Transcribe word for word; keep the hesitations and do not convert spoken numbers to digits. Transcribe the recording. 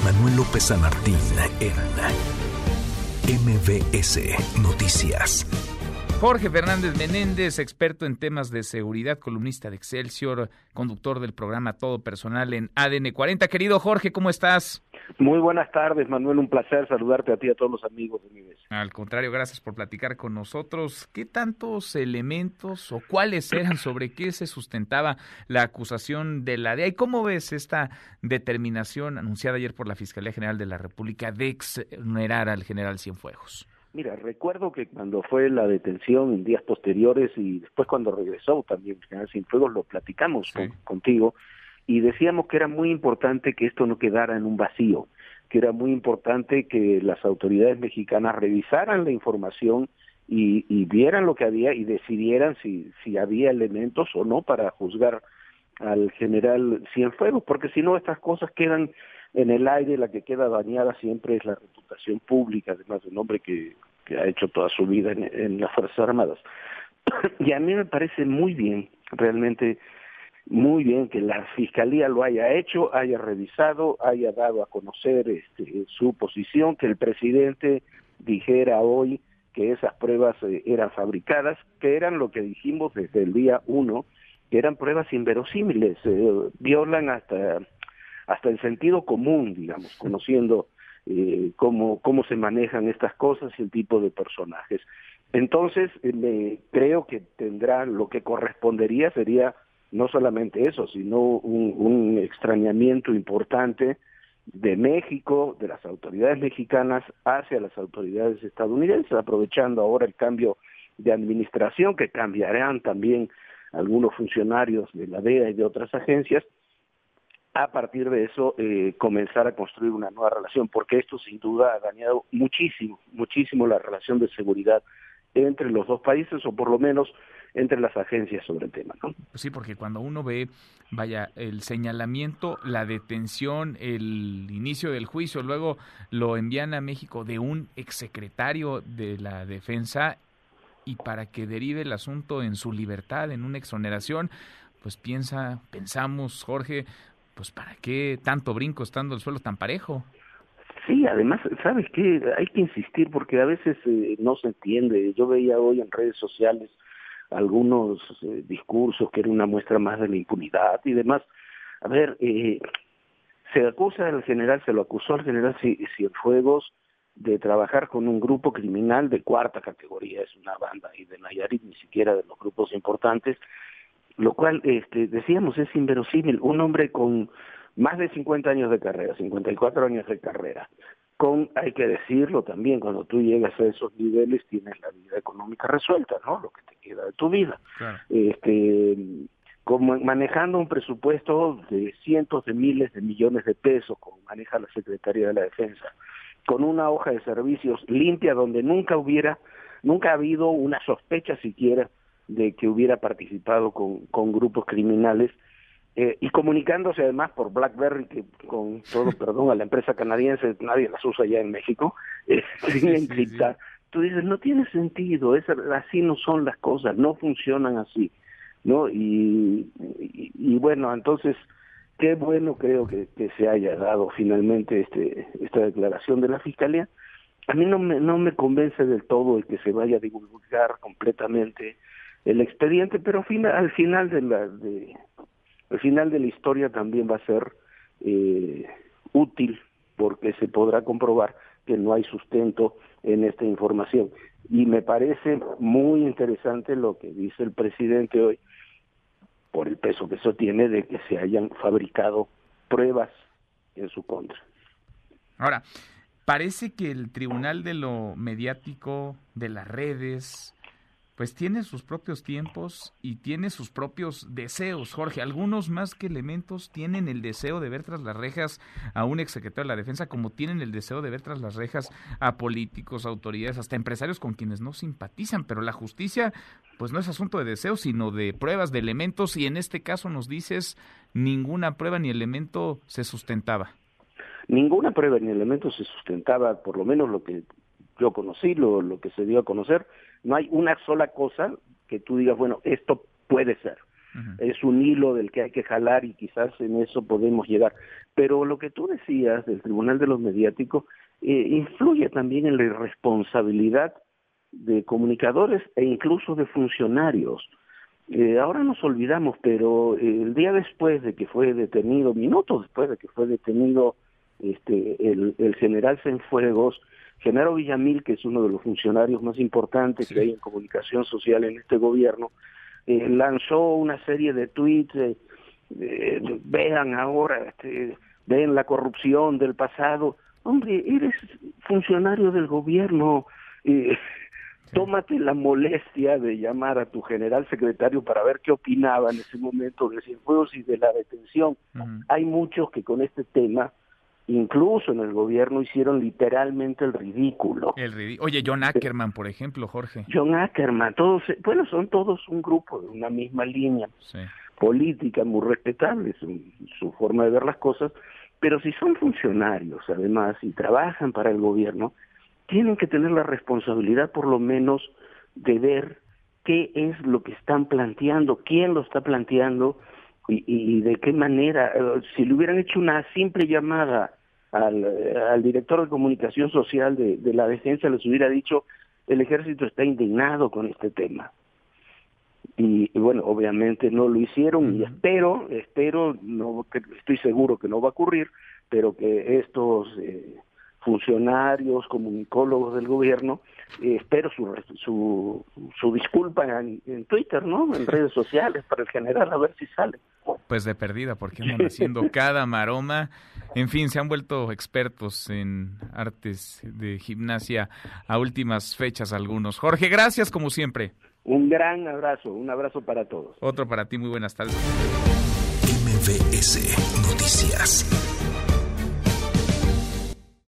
Manuel López San Martín en M V S Noticias. Jorge Fernández Menéndez, experto en temas de seguridad, columnista de Excelsior, conductor del programa Todo Personal en A D N cuarenta. Querido Jorge, ¿cómo estás? Muy buenas tardes, Manuel, un placer saludarte a ti y a todos los amigos de mi vez. Al contrario, gracias por platicar con nosotros. ¿Qué tantos elementos o cuáles eran, sobre qué se sustentaba la acusación de la D E A? ¿Y cómo ves esta determinación anunciada ayer por la Fiscalía General de la República de exonerar al general Cienfuegos? Mira, recuerdo que cuando fue la detención en días posteriores y después cuando regresó también el general Cienfuegos, lo platicamos sí. con, contigo y decíamos que era muy importante que esto no quedara en un vacío, que era muy importante que las autoridades mexicanas revisaran la información y, y vieran lo que había y decidieran si, si había elementos o no para juzgar al general Cienfuegos, porque si no estas cosas quedan en el aire. La que queda dañada siempre es la reputación pública, además de un hombre que, que ha hecho toda su vida en, en las Fuerzas Armadas. Y a mí me parece muy bien, realmente muy bien que la Fiscalía lo haya hecho, haya revisado, haya dado a conocer este, su posición, que el presidente dijera hoy que esas pruebas eh, eran fabricadas, que eran lo que dijimos desde el día uno, que eran pruebas inverosímiles, eh, violan hasta hasta el sentido común, digamos, conociendo eh, cómo cómo se manejan estas cosas y el tipo de personajes. Entonces, eh, me, creo que tendrá lo que correspondería sería no solamente eso, sino un, un extrañamiento importante de México, de las autoridades mexicanas hacia las autoridades estadounidenses, aprovechando ahora el cambio de administración, que cambiarán también algunos funcionarios de la D E A y de otras agencias. A partir de eso, eh, comenzar a construir una nueva relación, porque esto sin duda ha dañado muchísimo, muchísimo la relación de seguridad entre los dos países, o por lo menos entre las agencias sobre el tema, ¿no? Pues sí, porque cuando uno ve, vaya, el señalamiento, la detención, el inicio del juicio, luego lo envían a México de un exsecretario de la Defensa, y para que derive el asunto en su libertad, en una exoneración, pues piensa, pensamos, Jorge, pues ¿para qué tanto brinco estando el suelo tan parejo? Sí, además, ¿sabes qué? Hay que insistir porque a veces eh, no se entiende. Yo veía hoy en redes sociales algunos eh, discursos que era una muestra más de la impunidad y demás. A ver, eh, se acusa al general, se lo acusó al general Cienfuegos de trabajar con un grupo criminal de cuarta categoría, es una banda ahí de Nayarit, ni siquiera de los grupos importantes, lo cual, este, decíamos, es inverosímil. Un hombre con más de cincuenta años de carrera, cincuenta y cuatro años de carrera, con, hay que decirlo también, cuando tú llegas a esos niveles tienes la vida económica resuelta, ¿no? Lo que te queda de tu vida. Claro. Este, como manejando un presupuesto de cientos de miles de millones de pesos, como maneja la Secretaría de la Defensa, con una hoja de servicios limpia donde nunca hubiera, nunca ha habido una sospecha siquiera de que hubiera participado con, con grupos criminales, eh, y comunicándose además por BlackBerry, que con todo perdón a la empresa canadiense, nadie las usa ya en México, eh, sí, sin encriptar. Sí, sí. Tú dices, no tiene sentido, es, así no son las cosas, no funcionan así, ¿no? Y, y, y bueno, entonces, qué bueno creo que, que se haya dado finalmente este esta declaración de la Fiscalía. A mí no me, no me convence del todo el que se vaya a divulgar completamente el expediente, pero final, al final de la de, al final de la historia también va a ser eh, útil, porque se podrá comprobar que no hay sustento en esta información. Y me parece muy interesante lo que dice el presidente hoy, por el peso que eso tiene, de que se hayan fabricado pruebas en su contra. Ahora, parece que el Tribunal de lo Mediático, de las redes, pues tiene sus propios tiempos y tiene sus propios deseos, Jorge. Algunos más que elementos tienen el deseo de ver tras las rejas a un exsecretario de la Defensa, como tienen el deseo de ver tras las rejas a políticos, autoridades, hasta empresarios con quienes no simpatizan. Pero la justicia, pues no es asunto de deseos, sino de pruebas, de elementos, y en este caso nos dices, ninguna prueba ni elemento se sustentaba. Ninguna prueba ni elemento se sustentaba, por lo menos lo que yo conocí, lo, lo que se dio a conocer. No hay una sola cosa que tú digas, bueno, esto puede ser. uh-huh. es un hilo del que hay que jalar y quizás en eso podemos llegar. Pero lo que tú decías del Tribunal de los Mediáticos eh, influye también en la irresponsabilidad de comunicadores e incluso de funcionarios. Eh, ahora nos olvidamos, pero eh, el día después de que fue detenido, minutos después de que fue detenido este el, el general Cienfuegos, Genaro Villamil, que es uno de los funcionarios más importantes sí. que hay en comunicación social en este gobierno, eh, lanzó una serie de tweets, eh, eh, vean ahora, este, ven la corrupción del pasado. Hombre, eres funcionario del gobierno, eh, sí. tómate la molestia de llamar a tu general secretario para ver qué opinaba en ese momento de Cienfuegos y de la detención. Uh-huh. Hay muchos que con este tema, incluso en el gobierno, hicieron literalmente el ridículo. El ridículo. Oye, John Ackerman, por ejemplo, Jorge. John Ackerman, todos, bueno, son todos un grupo de una misma línea sí. política, muy respetable su, su forma de ver las cosas, pero si son funcionarios, además, y trabajan para el gobierno, tienen que tener la responsabilidad, por lo menos, de ver qué es lo que están planteando, quién lo está planteando, y, y de qué manera. Si le hubieran hecho una simple llamada al, al director de comunicación social de, de la defensa, les hubiera dicho, el ejército está indignado con este tema. Y, y bueno, obviamente no lo hicieron, y espero, espero, no, que, estoy seguro que no va a ocurrir, pero que estos eh, funcionarios, comunicólogos del gobierno, eh, espero su, su su disculpa en, en Twitter, ¿no? En redes sociales para el general, a ver si sale. Pues de perdida, porque andan haciendo cada maroma. En fin, se han vuelto expertos en artes de gimnasia a últimas fechas algunos. Jorge, gracias como siempre. Un gran abrazo, un abrazo para todos. Otro para ti, muy buenas tardes. M V S Noticias.